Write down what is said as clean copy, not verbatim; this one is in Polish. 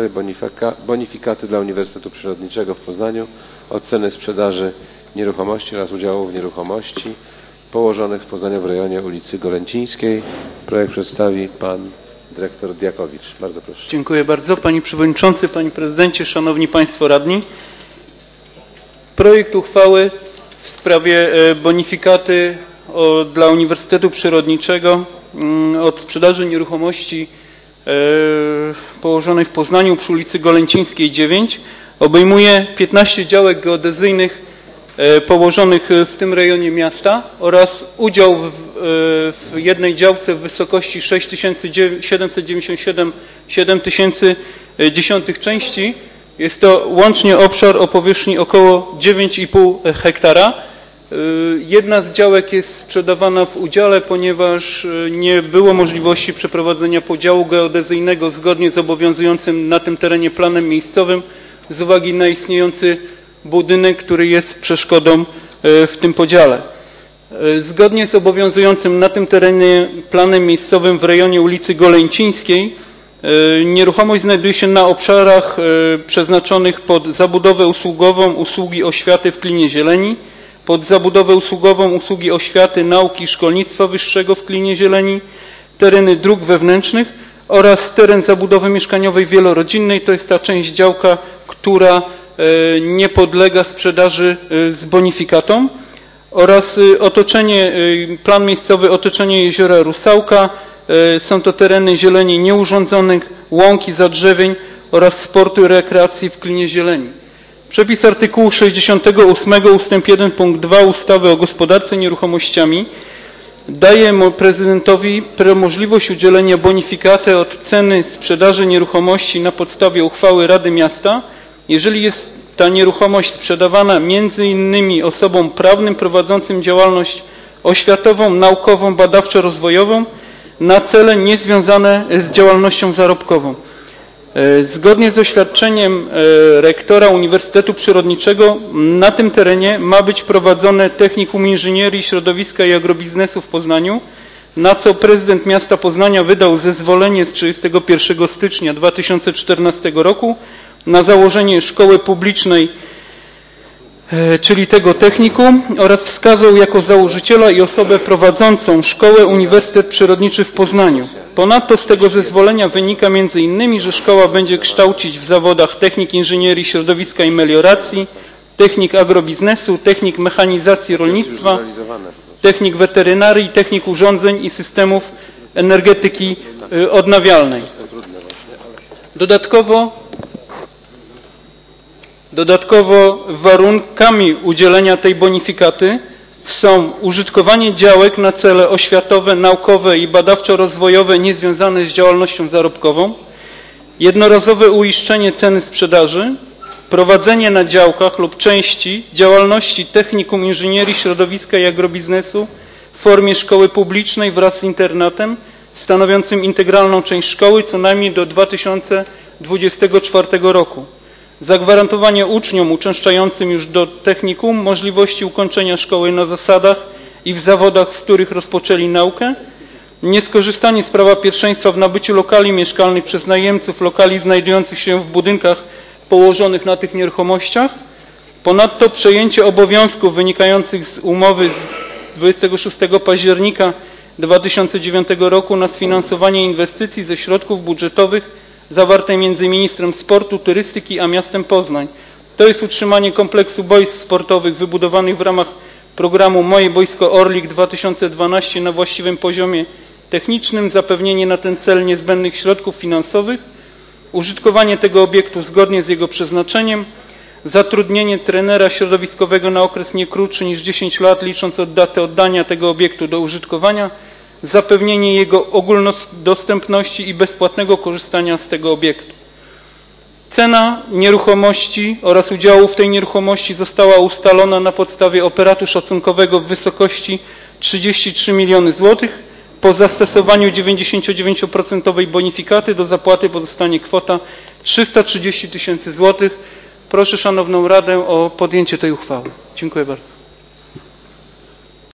sprawie bonifikaty dla Uniwersytetu Przyrodniczego w Poznaniu od ceny sprzedaży nieruchomości oraz udziałów w nieruchomości położonych w Poznaniu w rejonie ulicy Golęcińskiej. Projekt przedstawi pan dyrektor Diakowicz. Bardzo proszę. Dziękuję bardzo. Panie Przewodniczący, Panie Prezydencie, Szanowni Państwo Radni. Projekt uchwały w sprawie bonifikaty dla Uniwersytetu Przyrodniczego od sprzedaży nieruchomości położonej w Poznaniu przy ulicy Golęcińskiej 9 obejmuje 15 działek geodezyjnych położonych w tym rejonie miasta oraz udział w jednej działce w wysokości 6797,7 części. Jest to łącznie obszar o powierzchni około 9,5 hektara. Jedna z działek jest sprzedawana w udziale, ponieważ nie było możliwości przeprowadzenia podziału geodezyjnego zgodnie z obowiązującym na tym terenie planem miejscowym z uwagi na istniejący budynek, który jest przeszkodą w tym podziale. Zgodnie z obowiązującym na tym terenie planem miejscowym w rejonie ulicy Golęcińskiej nieruchomość znajduje się na obszarach przeznaczonych pod zabudowę usługową usługi oświaty w Klinie Zieleni, pod zabudowę usługową usługi oświaty, nauki i szkolnictwa wyższego w Klinie Zieleni, tereny dróg wewnętrznych oraz teren zabudowy mieszkaniowej wielorodzinnej. To jest ta część działka, która nie podlega sprzedaży z bonifikatą, oraz otoczenie, plan miejscowy otoczenie jeziora Rusałka. Są to tereny zieleni nieurządzonych, łąki, zadrzewień oraz sportu i rekreacji w Klinie Zieleni. Przepis artykułu 68 ust. 1 punkt 2 ustawy o gospodarce nieruchomościami daje prezydentowi możliwość udzielenia bonifikaty od ceny sprzedaży nieruchomości na podstawie uchwały Rady Miasta, jeżeli jest ta nieruchomość sprzedawana między innymi osobom prawnym prowadzącym działalność oświatową, naukową, badawczo-rozwojową na cele niezwiązane z działalnością zarobkową. Zgodnie z oświadczeniem rektora Uniwersytetu Przyrodniczego na tym terenie ma być prowadzone Technikum Inżynierii Środowiska i Agrobiznesu w Poznaniu, na co prezydent miasta Poznania wydał zezwolenie z 31 stycznia 2014 roku na założenie szkoły publicznej, czyli tego technikum, oraz wskazał jako założyciela i osobę prowadzącą szkołę Uniwersytet Przyrodniczy w Poznaniu. Ponadto z tego zezwolenia wynika m.in., że szkoła będzie kształcić w zawodach technik inżynierii środowiska i melioracji, technik agrobiznesu, technik mechanizacji rolnictwa, technik weterynarii, technik urządzeń i systemów energetyki odnawialnej. Dodatkowo warunkami udzielenia tej bonifikaty są użytkowanie działek na cele oświatowe, naukowe i badawczo-rozwojowe niezwiązane z działalnością zarobkową, jednorazowe uiszczenie ceny sprzedaży, prowadzenie na działkach lub części działalności Technikum Inżynierii Środowiska i Agrobiznesu w formie szkoły publicznej wraz z internatem stanowiącym integralną część szkoły co najmniej do 2024 roku. Zagwarantowanie uczniom uczęszczającym już do technikum możliwości ukończenia szkoły na zasadach i w zawodach, w których rozpoczęli naukę, nieskorzystanie z prawa pierwszeństwa w nabyciu lokali mieszkalnych przez najemców lokali znajdujących się w budynkach położonych na tych nieruchomościach, ponadto przejęcie obowiązków wynikających z umowy z 26 października 2009 roku na sfinansowanie inwestycji ze środków budżetowych zawartej między ministrem sportu, turystyki a miastem Poznań. To jest utrzymanie kompleksu boisk sportowych wybudowanych w ramach programu Moje Boisko Orlik 2012 na właściwym poziomie technicznym, zapewnienie na ten cel niezbędnych środków finansowych, użytkowanie tego obiektu zgodnie z jego przeznaczeniem, zatrudnienie trenera środowiskowego na okres nie krótszy niż 10 lat licząc od daty oddania tego obiektu do użytkowania, zapewnienie jego ogólnodostępności i bezpłatnego korzystania z tego obiektu. Cena nieruchomości oraz udziału w tej nieruchomości została ustalona na podstawie operatu szacunkowego w wysokości 33 miliony złotych. Po zastosowaniu 99% bonifikaty do zapłaty pozostanie kwota 330 000 złotych. Proszę Szanowną Radę o podjęcie tej uchwały. Dziękuję bardzo.